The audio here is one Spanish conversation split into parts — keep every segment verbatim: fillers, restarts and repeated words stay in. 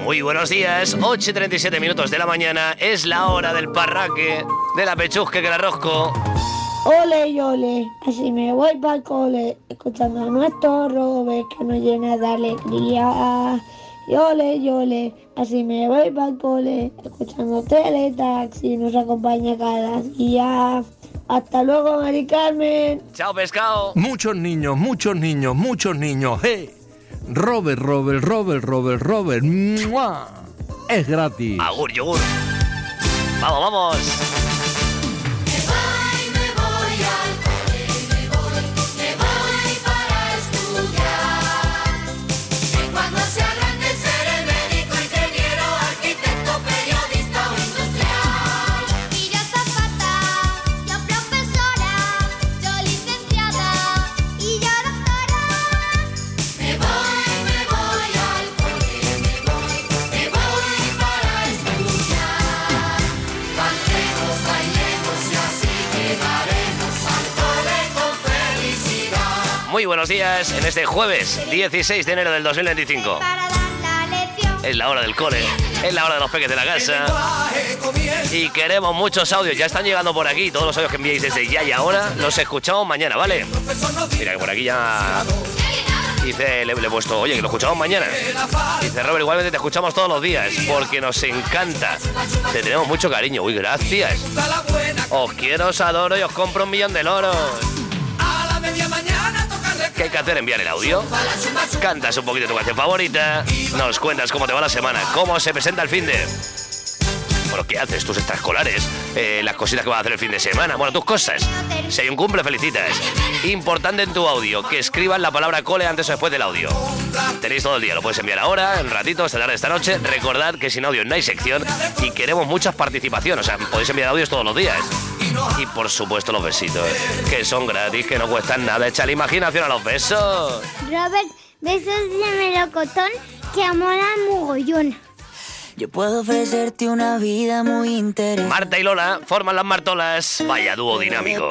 Muy buenos días, ocho y treinta y siete minutos de la mañana, es la hora del parraque, de la pechusque que la rosco. Ole y ole, así me voy para el cole, escuchando a nuestro Robert que nos llena de alegría. Y ole y ole, así me voy para el cole, escuchando Teletaxi, nos acompaña cada día. Hasta luego, Mari Carmen. Chao, pescado. Muchos niños, muchos niños, muchos niños. ¡Hey! Robert, Robert, Robert, Robert, Robert. ¡Mua! Es gratis. Agur, yogur. Vamos, vamos. Muy buenos días en este jueves dieciséis de enero del dos mil veinticinco. Es la hora del cole, es la hora de los peques de la casa. Y queremos muchos audios, ya están llegando por aquí. Todos los audios que enviéis desde ya y ahora los escuchamos mañana, ¿vale? Mira que por aquí ya... Dice, le, le he puesto, oye, que lo escuchamos mañana. Dice, Robert, igualmente te escuchamos todos los días porque nos encanta. Te tenemos mucho cariño. Uy, gracias. Os quiero, os adoro y os compro un millón de loros. ¿Qué hay que hacer? Enviar el audio. Cantas un poquito tu canción favorita. Nos cuentas cómo te va la semana, cómo se presenta el finde. Bueno, ¿qué haces? Tus extraescolares, eh, las cositas que vas a hacer el fin de semana. Bueno, tus cosas. Si hay un cumple, felicitas. Importante en tu audio, que escribas la palabra cole antes o después del audio. Tenéis todo el día, lo puedes enviar ahora, en ratito, esta tarde, esta noche. Recordad que sin audio no hay sección y queremos muchas participaciones. O sea, podéis enviar audios todos los días. Y por supuesto los besitos, que son gratis, que no cuestan nada. Echa la imaginación a los besos. Robert, besos de melocotón que molan mogollón. Yo puedo ofrecerte una vida muy interesante. Marta y Lola forman las Martolas. Vaya dúo dinámico.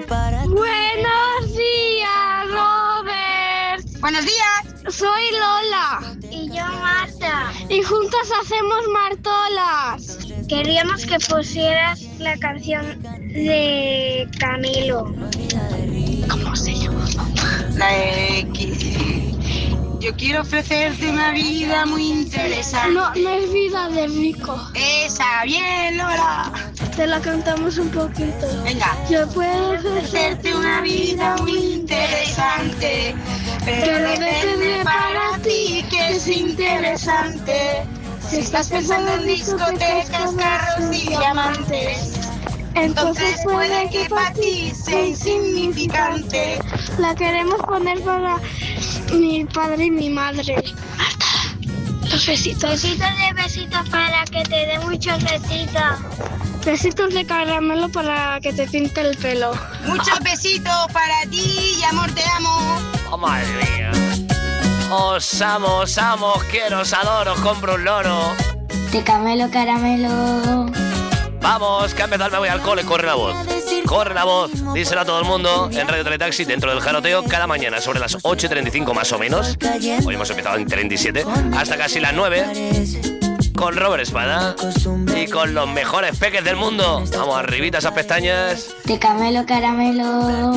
Buenos días, Robert. Buenos días. Soy Lola. Y yo Marta. Y juntas hacemos Martolas. Queríamos que pusieras la canción de Camilo. ¿Cómo se llama? La de X. Yo quiero ofrecerte una vida muy interesante. No, no es vida de rico. Esa, bien, Lola. Te la cantamos un poquito. Venga. Yo puedo ofrecerte una vida muy interesante, pero depende para ti que es interesante. Si estás pensando en discotecas, carros y diamantes, entonces puede que para ti sea insignificante. La queremos poner para mi padre y mi madre. Marta, los besitos. Besitos de besitos para que te dé muchos besitos. Besitos de caramelo para que te pinte el pelo. Muchos besitos para ti y amor, te amo. Oh, madre mía. Os amo, os amo, os quiero, os adoro, os compro un loro. De camelo, caramelo. Vamos, que a empezar me voy al cole, corre la voz. Corre la voz, díselo a todo el mundo en Radio Teletaxi dentro del jaroteo cada mañana sobre las ocho y treinta y cinco más o menos. Hoy hemos empezado en treinta y siete hasta casi las nueve con Robert Espada y con los mejores peques del mundo. Vamos, arribita esas pestañas. De camelo, caramelo.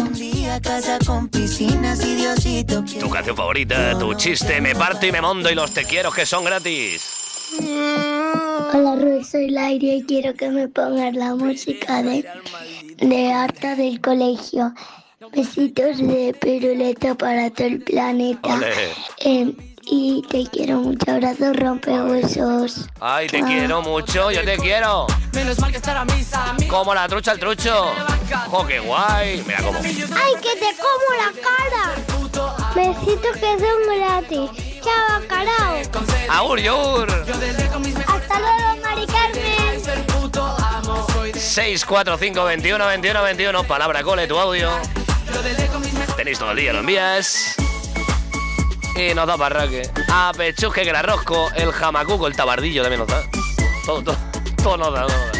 Tu canción favorita, tu chiste, me parto y me mondo y los te quiero que son gratis. Hola, Rui, soy Laira y quiero que me pongas la música de, de Arta del colegio. Besitos de piruleta para todo el planeta. Eh, y te quiero mucho, abrazo, rompehuesos. Ay, te ah. quiero mucho, yo te quiero. Como la trucha al trucho. ¡Jo, qué guay! Mira cómo. ¡Ay, que te como la cara! Besitos que son gratis. ¡Chao, carao! ¡Agur, yogur! ¡Hasta luego, Mari Carmen! seis cuatro cinco, veintiuno, veintiuno, veintiuno. Palabra cole, tu audio. Tenéis todo el día, lo envías. Y nos da parraque. A pechusque que la rosco, el jamacuco, el tabardillo también nos da. Todo, todo, todo nos da, todo nos da.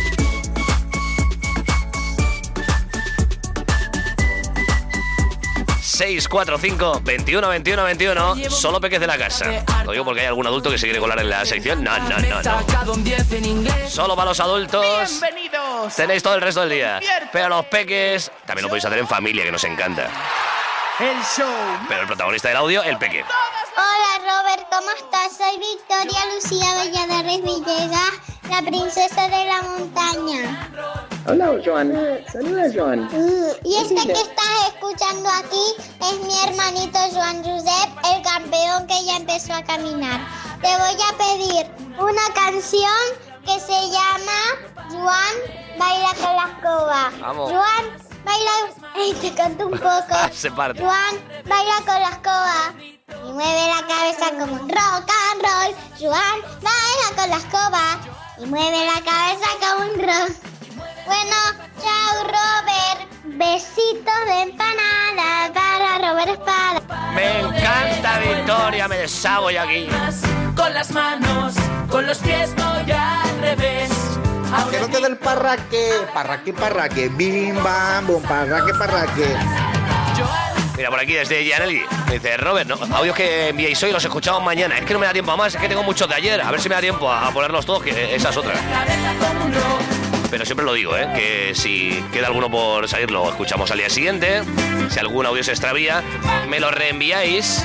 seis cuatro cinco, veintiuno, veintiuno, veintiuno. Solo peques de la casa. Lo digo porque hay algún adulto que se quiere colar en la sección. No, no, no, no. Solo para los adultos. Bienvenidos. Tenéis todo el resto del día. Pero los peques también lo podéis hacer en familia, que nos encanta. El show. Pero el protagonista del audio, el peque. Hola Robert, ¿cómo estás? Soy Victoria Lucía Valladares Villegas, la princesa de la montaña. Hola, Joan. Saluda, Joan. Uh, y este que estás escuchando aquí es mi hermanito Joan Josep, el campeón que ya empezó a caminar. Te voy a pedir una canción que se llama Joan baila con la escoba. Vamos. Joan baila... Ay, te canto un poco. Se parte. Joan baila con la escoba y mueve la cabeza como un rock and roll. Joan baila con la escoba y mueve la cabeza como un rock. Bueno, chao Robert. Besitos de empanada para Robert Espada. Me encanta Victoria, me deshago ya aquí. Con las manos, con los pies voy al revés. Que no te dé el parraque, parraque, parraque, bim, bam, bum, parraque, parraque. Mira, por aquí desde Gianelli me dice, Robert, ¿no? Audios que enviéis hoy los escuchamos mañana. Es que no me da tiempo a más, es que tengo muchos de ayer. A ver si me da tiempo a ponerlos todos, que esa es otra. Pero siempre lo digo, ¿eh? Que si queda alguno por salir, lo escuchamos al día siguiente. Si algún audio se extravía, me lo reenviáis.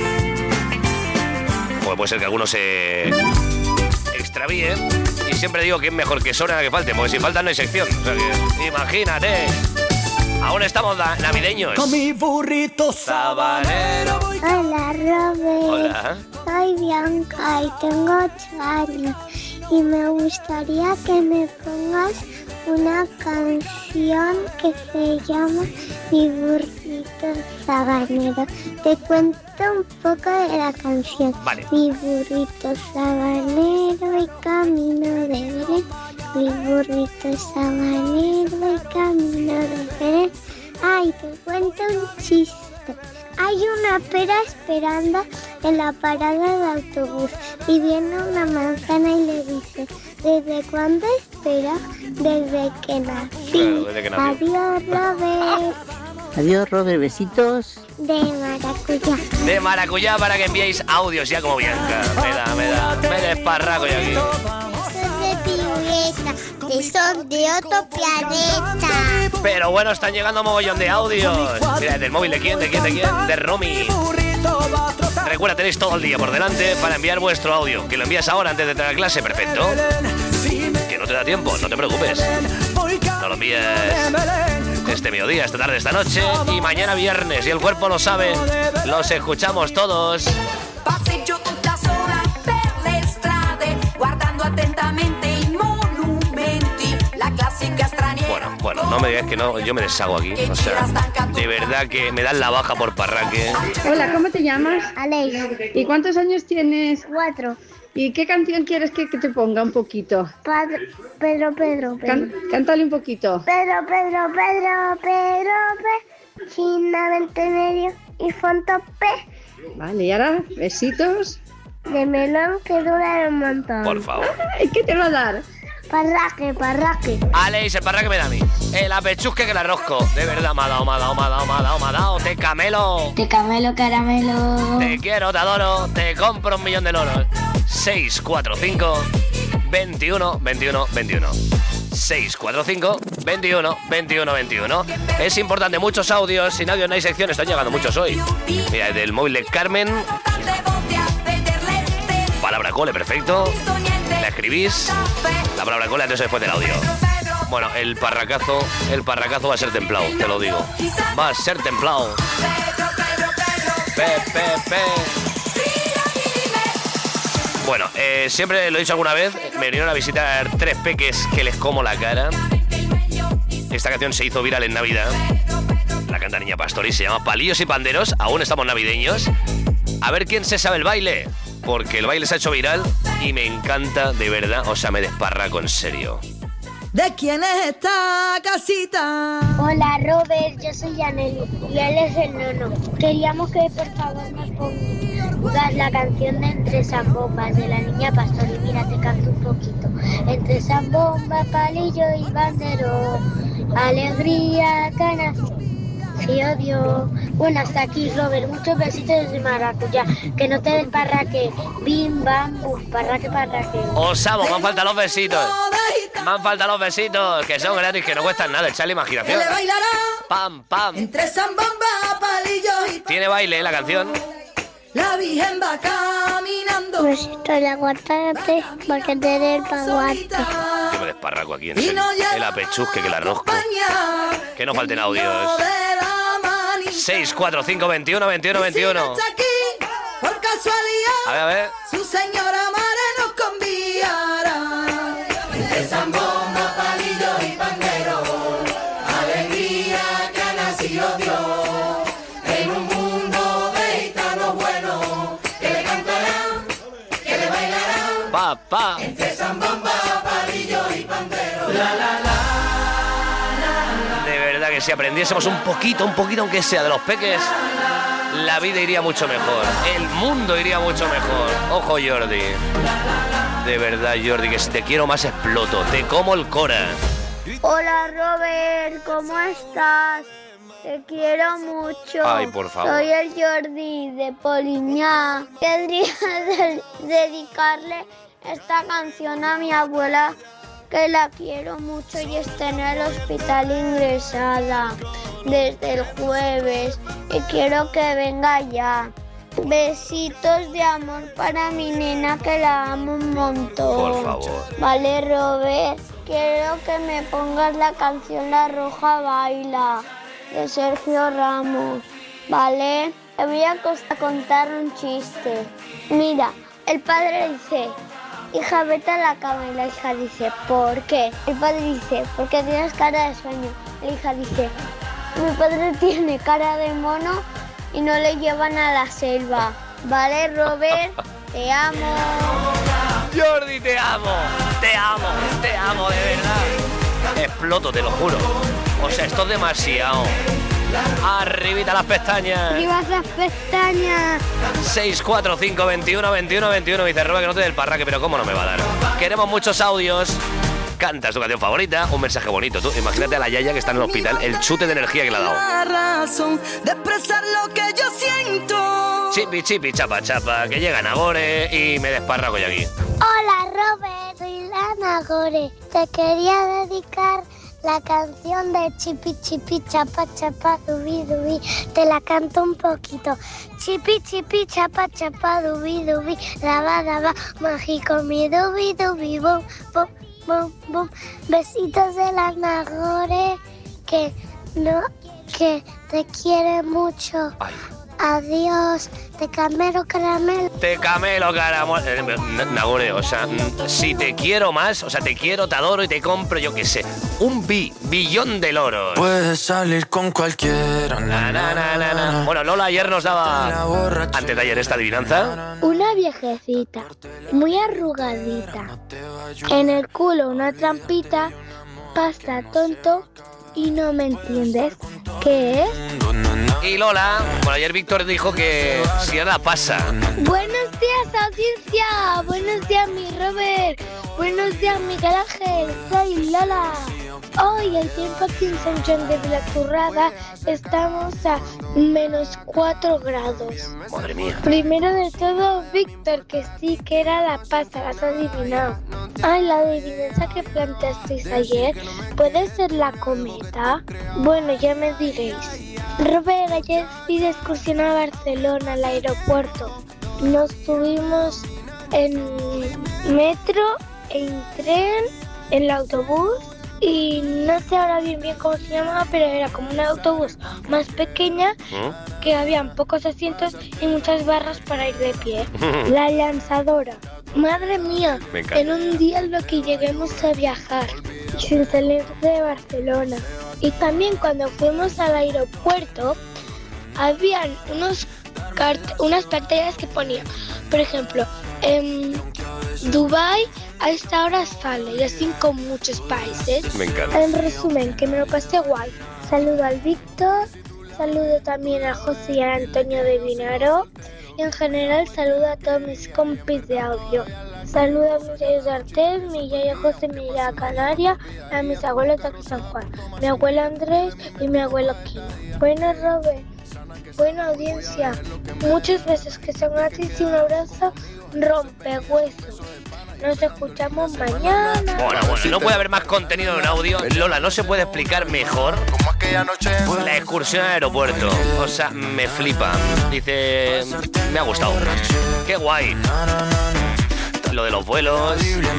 Pues puede ser que alguno se extravíe. Y siempre digo que es mejor que sobren a que falten, porque si faltan no hay sección. O sea que, imagínate. Aún estamos navideños. Con mi burrito sabanero. Hola Robert. Hola. Soy Bianca y tengo ocho años. Y me gustaría que me pongas una canción que se llama Mi burrito sabanero. Te cuento un poco de la canción. Vale. Mi burrito sabanero y camino de Belén. Mi burrito sabanero y camino de Belén. Ay, te cuento un chiste. Hay una pera esperando en la parada de autobús y viene una manzana y le dice, ¿desde cuándo espera? Desde que nací. Claro, desde que nació. Adiós, Robert. Adiós, Robert. Besitos. De maracuyá. De maracuyá para que enviéis audios ya como Bianca. Me da, me da, me desparraco ya aquí. Son de piruleta, que son de otro planeta. Pero bueno, están llegando mogollón de audios. Mira, ¿del móvil de quién? ¿De quién? ¿De quién? De Romy. Recuerda, tenéis todo el día por delante para enviar vuestro audio. Que lo envías ahora antes de entrar a clase, perfecto. Que no te da tiempo, no te preocupes. No lo envíes este mediodía, esta tarde, esta noche y mañana viernes. Y el cuerpo lo sabe. Los escuchamos todos. Passeggio tutta sola per le strade, guardando attentamente i monumenti, la classica straniera. Bueno, bueno, no me digas que no, yo me deshago aquí. O sea, de verdad que me dan la baja por parraque. Hola, ¿cómo te llamas? Alex. ¿Y cuántos años tienes? Cuatro. ¿Y qué canción quieres que, que te ponga un poquito? Padre, Pedro, Pedro, Pedro. Can, cántale un poquito. Pedro, Pedro, Pedro, Pedro, Pedro, finamente medio y fonto P. Vale, y ahora, besitos. De melón que dura un montón. Por favor. Ay, ¿qué te va a dar? Parraque, parraque. Alex, el parraque me da a mí. El apechusque que la rosco. De verdad, me ha dado, me ha dado, me ha dado, me ha dado, me ha dado. Te camelo. Te camelo, caramelo. Te quiero, te adoro. Te compro un millón de loros. seis cuatro cinco, veintiuno, veintiuno, veintiuno. seis cuatro cinco, veintiuno, veintiuno, veintiuno. Es importante, muchos audios. Sin audio no hay sección. Están llegando muchos hoy. Mira, del móvil de Carmen. Palabra cole, perfecto. La escribís. La palabra cole antes o después del audio. Bueno, el parracazo, el parracazo va a ser templado, te lo digo. Va a ser templado. Pe, pe, pe. Bueno, eh, siempre lo he dicho alguna vez, me vinieron a visitar tres peques que les como la cara. Esta canción se hizo viral en Navidad. La canta Niña Pastor y se llama Palillos y Panderos. Aún estamos navideños. A ver quién se sabe el baile, porque el baile se ha hecho viral y me encanta, de verdad. O sea, me desparraco en serio. ¿De quién es esta casita? Hola Robert, yo soy Yaneli y él es el Nono. Queríamos que por favor nos pongas la canción de Entre Zambombas de la Niña Pastor. Y mira, te canto un poquito. Entre Zambomba, palillo y bandero, alegría, canas y odio, Bueno, hasta aquí, Robert. Muchos besitos de maracuyá. Que no te desparraque. Bim, bam, bum. Parraque, parraque. Osamo, me han faltado los besitos. Me han faltado los besitos, que son gratis, que no cuestan nada. Echarle imaginación. Le bailará Pam, pam. entre zambomba, palillos y... Tiene baile la canción. La Virgen va caminando. Besito de aguacate, porque te dé el paguate. Yo me desparraco aquí en el, el apechusque que la rosco. Que no falten audios. seis cuatro cinco veintiuno veintiuno veintiuno. Por casualidad, a ver, a ver. Su señora madre nos conviará. Entre zambomba, palillos y pandero, alegría que ha nacido Dios. En un mundo de gitanos buenos, que le cantarán, que le bailarán. Pa, pa. Entre zambomba, palillos y pandero. La, la, la. De verdad que si aprendiésemos un poquito, un poquito aunque sea de los peques, la vida iría mucho mejor, el mundo iría mucho mejor. Ojo, Jordi. De verdad, Jordi, que si te quiero más exploto, te como el cora. Hola, Robert, ¿cómo estás? Te quiero mucho. Ay, por favor. Soy el Jordi de Poliñá. Querría de- dedicarle esta canción a mi abuela, que la quiero mucho y está en el hospital ingresada desde el jueves y quiero que venga ya. Besitos de amor para mi nena, que la amo un montón. Por favor. Vale, Robert, quiero que me pongas la canción La Roja Baila de Sergio Ramos, ¿vale? Te voy a cos- a contar un chiste. Mira, el padre dice: hija, vete a la cama. Y la hija dice: ¿por qué? El padre dice: porque tienes cara de sueño. La hija dice: mi padre tiene cara de mono y no le llevan a la selva. ¿Vale, Robert? Te amo. Jordi, te amo, te amo, te amo, de verdad. Exploto, te lo juro. O sea, esto es demasiado. Arribita las pestañas. ¡Arriba las pestañas! seis cuatro cinco veintiuno veintiuno veintiuno. Me dice Robert que no te dé el parraque, pero cómo no me va a dar. Queremos muchos audios. Cantas tu canción favorita, un mensaje bonito. Tú imagínate a la yaya que está en el hospital, el chute de energía que le ha dado. La razón de expresar lo que yo siento. Chipi, chipi, chapa, chapa, que llega Nagore y me desparraco yo aquí. Hola, Robert. Soy Lana Gore. Te quería dedicar la canción de Chipi Chipi Chapa Chapa Dubi Dubi. Te la canto un poquito. Chipi Chipi Chapa Chapa Dubi Dubi. Daba daba mágico mi dubi dubi bum bum bum bum. Besitos de la Nagore, que no, que te quiere mucho. Ay. Adiós, te camelo caramelo. Te camelo, caramelo. Eh, Nagore, o sea, mm, si te quiero más, o sea, te quiero, te adoro y te compro, yo qué sé, un bi, billón de loros. Puedes salir con cualquiera. Na, na, na, na, na. Bueno, Lola ayer nos daba, antes de ayer, esta adivinanza. Una viejecita, muy arrugadita, en el culo una trampita, pasta tonto y no me entiendes. ¿Qué es? Y Lola, bueno, ayer Víctor dijo que si era pasa. Buenos días, audiencia. Buenos días, mi Robert. Buenos días, Miguel Ángel. Soy Lola. Hoy el tiempo aquí en San Juan de Vilaturrada estamos a menos cuatro grados. Madre mía. Primero de todo, Víctor, que sí que era la pasta, la has adivinado. Ay, la adivinanza que planteasteis ayer, ¿puede ser la cometa? Bueno, ya me diréis. Robert, ayer fui de excursión a Barcelona, al aeropuerto. Nos subimos en metro, en tren, en el autobús. Y no sé ahora bien bien cómo se llamaba, pero era como un autobús más pequeña, ¿Mm? que habían pocos asientos y muchas barras para ir de pie. La lanzadora. Madre mía, en un día en lo que lleguemos a viajar, sin salir de Barcelona. Y también cuando fuimos al aeropuerto, habían unos cart- unas pantallas que ponían, por ejemplo, en Dubái a esta hora sale, y así con muchos países. Me encanta. En resumen, que me lo pasé guay. Saludo al Víctor, saludo también a José y a Antonio de Vinaro. Y en general saludo a todos mis compis de audio. Saludo a mis yayos de Artel, mi yaya José, mi yaya Canaria, a mis abuelos de aquí San Juan, mi abuelo Andrés y mi abuelo Kino. Bueno, Robert, Buena audiencia. Muchas veces que son gratis y un abrazo rompehuesos. Nos escuchamos mañana. Bueno, bueno, no puede haber más contenido en audio. Lola, ¿no se puede explicar mejor la excursión al aeropuerto? O sea, me flipa. Dice, me ha gustado. Qué guay. Lo de los vuelos,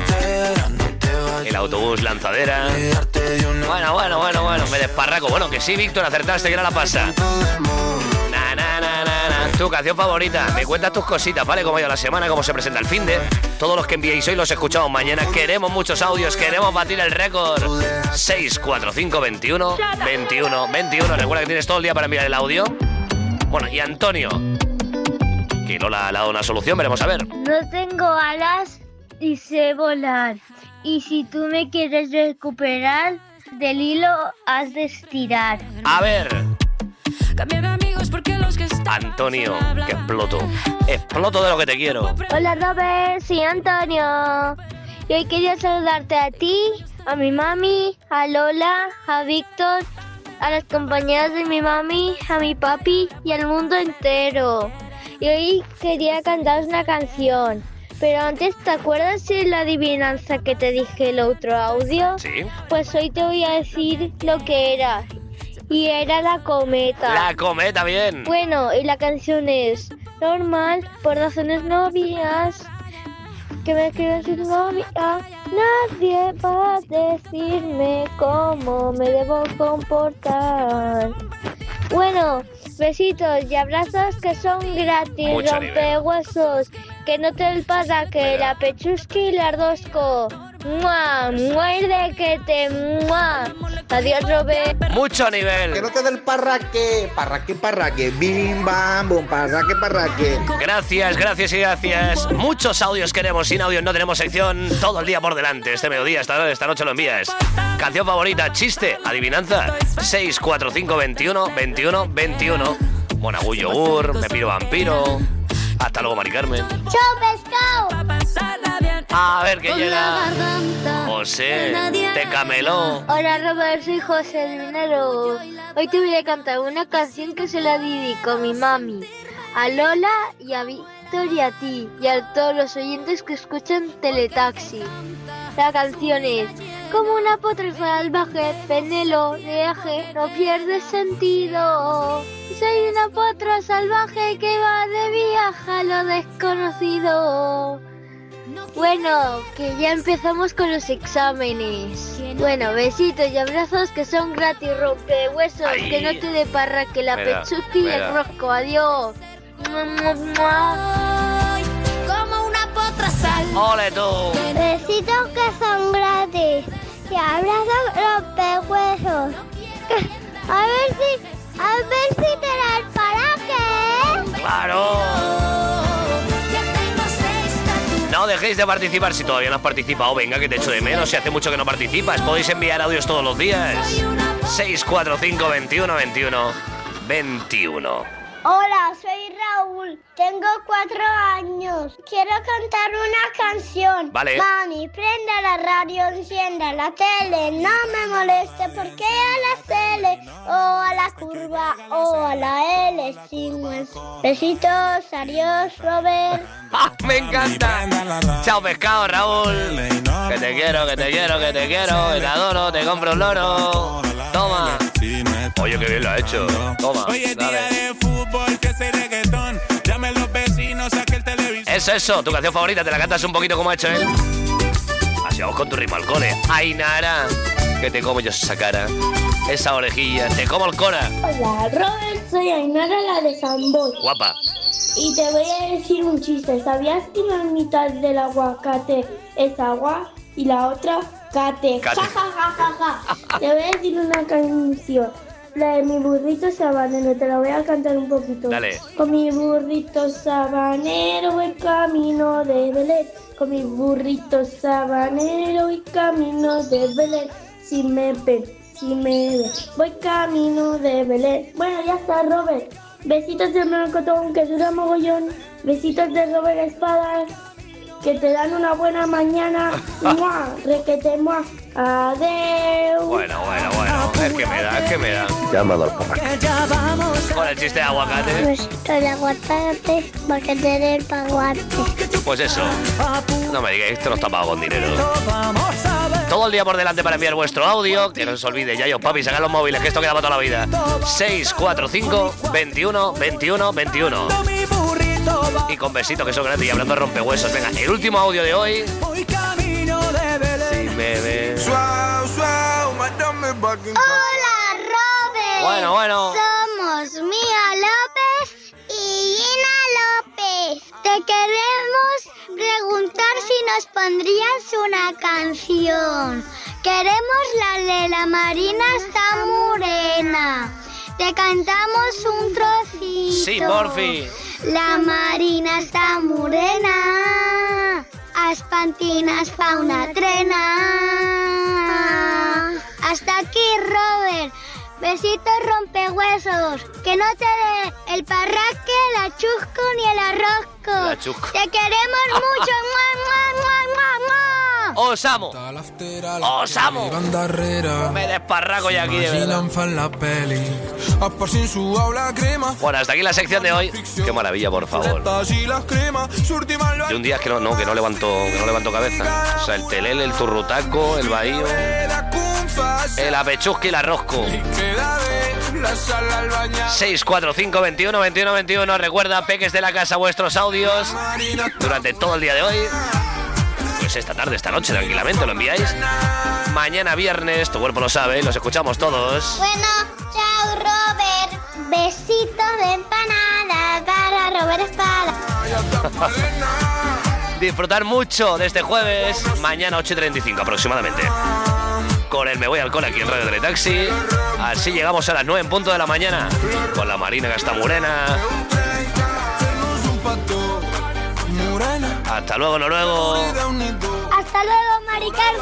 el autobús lanzadera. Bueno, bueno, bueno, bueno, me desparraco. Bueno, que sí, Víctor, acertaste, que era la pasa. Na, na, na, na, na. Tu canción favorita. Me cuentas tus cositas, ¿vale? Cómo ha ido la semana, cómo se presenta el finde. Todos los que enviéis hoy los escuchamos mañana. Queremos muchos audios, queremos batir el récord. seis cuatro cinco veintiuno veintiuno veintiuno. Recuerda que tienes todo el día para enviar el audio. Bueno, y Antonio, que Lola le ha dado una solución, veremos a ver. No tengo alas y sé volar. Y si tú me quieres recuperar, del hilo has de estirar. A ver. Antonio, que exploto. Exploto de lo que te quiero. Hola Robert, soy Antonio. Y hoy quería saludarte a ti, a mi mami, a Lola, a Víctor, a las compañeras de mi mami, a mi papi y al mundo entero. Y hoy quería cantaros una canción. Pero antes, ¿te acuerdas de la adivinanza que te dije el otro audio? Sí. Pues hoy te voy a decir lo que era. Y era la cometa. La cometa, bien. Bueno, y la canción es normal, por razones no obvias, que me quiero decir novia. Nadie va a decirme cómo me debo comportar. Bueno, besitos y abrazos que son gratis. Mucho rompehuesos, que no te el para que la pechusqui y la ardosco. ¡Mua! ¡Muerde que te mua! Adiós, Robert. Mucho nivel. Que no te dé el parraque, parraque, parraque, bim, bam, bum, parraque, parraque. Gracias, gracias y gracias. Muchos audios queremos, sin audios no tenemos sección. Todo el día por delante, este mediodía, esta, esta noche lo envías. Canción favorita, chiste, adivinanza. seis cuatro cinco veintiuno veintiuno veintiuno. Monagu yogur, me piro vampiro. Hasta luego, Mari Carmen. ¡Chao, pescado! A ver qué llega. José, te cameló. Hola, Robert, soy José el Minero. Hoy te voy a cantar una canción que se la dedico a mi mami, a Lola y a Víctor y a ti, y a todos los oyentes que escuchan Teletaxi. La canción es: como una potra salvaje, penelo de eje, no pierde sentido. Soy una potra salvaje que va de viaje a lo desconocido. Bueno, que ya empezamos con los exámenes. Bueno, besitos y abrazos que son gratis, rompehuesos. Ay. Que no te dé parra, que la Mira, pechuqui y el mira. rosco. Adiós. Mua, mua, mua. Como una potra sal. Ole tú. Besitos que son gratis y abrazos rompehuesos. A ver si, a ver si te da el paraje. Claro. No dejéis de participar si todavía no has participado. Venga, que te echo de menos. Si hace mucho que no participas, podéis enviar audios todos los días. seis cuatro cinco veintiuno veintiuno veintiuno. Hola, soy Raúl. Tengo cuatro años. Quiero cantar una canción. Vale. Mami, prenda la radio, encienda la tele. No me moleste porque a la L o a la curva o a la L sin es. Besitos, adiós, Robert. ¡Ah, me encanta! Chao, pescado, Raúl. Que te quiero, que te quiero, que te quiero. Que te adoro, te compro un loro. Toma. Oye, qué bien lo ha hecho. Toma, dale. Eso, eso, tu canción favorita, te la cantas un poquito como ha hecho él. Así vamos con tu ritmo al cole. Ay, Nara, que te como yo esa cara, esa orejilla, te como el cora. Hola, Robert, soy Ainara, la de Samboy. Guapa. Y te voy a decir un chiste. ¿Sabías que la mitad del aguacate es agua y la otra cate? Cate. Ja, ja, ja, ja, ja. Te voy a decir una canción. La de mi burrito sabanero, te la voy a cantar un poquito. Dale. Con mi burrito sabanero voy camino de Belén. Con mi burrito sabanero voy camino de Belén. Si me ven, si me ven, voy camino de Belén. Bueno, ya está, Robert. Besitos de melocotón que dura mogollón. Besitos de Robert Espada. que te dan una buena mañana. ¡Mua! Requete, mua. Adeu. Bueno, bueno, bueno. Es que me da, es que me da. Llamado al parraque. Con el chiste de aguacate. Besito de aguacate, porque te el aguacate. Pues eso. No me digáis, esto no está pago con dinero. Todo el día por delante para enviar vuestro audio. Que no se olvide, ya yo, papi, sacan los móviles, que esto queda para toda la vida. seis cuatro cinco, veintiuno, veintiuno, veintiuno. Y con besitos que son gratis y hablando de rompehuesos. Venga, el último audio de hoy. Si me ves. Hola, Robert. Bueno, bueno. Somos Mía López y Gina López. Te queremos preguntar si nos pondrías una canción. Queremos la de la Marina está morena. Te cantamos un trocito. Sí, porfi. La Marina està morena, espantinas fa una trena. Hasta aquí, Robert. Besitos rompehuesos. Que no te dé el parraque, la chusco ni el arrosco. La chusco. Te queremos mucho. ¡Mua, mua, mua, mua, mua! ¡Os amo! ¡Os amo! Me desparraco ya aquí de verdad. Bueno, hasta aquí la sección de hoy. Qué maravilla, por favor. De un día que no, no, que no levanto, que no levanto cabeza. O sea, el telele, el turrutaco, el bahío, el apechusque y el arrosco. seis cuatro cinco, veintiuno, veintiuno, veintiuno. Recuerda, peques de la casa, vuestros audios durante todo el día de hoy. Pues esta tarde, esta noche, tranquilamente lo enviáis. Mañana viernes, tu cuerpo lo sabe, los escuchamos todos. Bueno, chao, Robert. Besito de empanada para Robert Espada. Disfrutar mucho de este jueves, mañana ocho y treinta y cinco aproximadamente. Con el Me Voy al Cole aquí en Radio Teletaxi. Así llegamos a las nueve en punto de la mañana. Con la Marina que está morena. Hasta luego, Noruego. Hasta luego, Mari Carmen.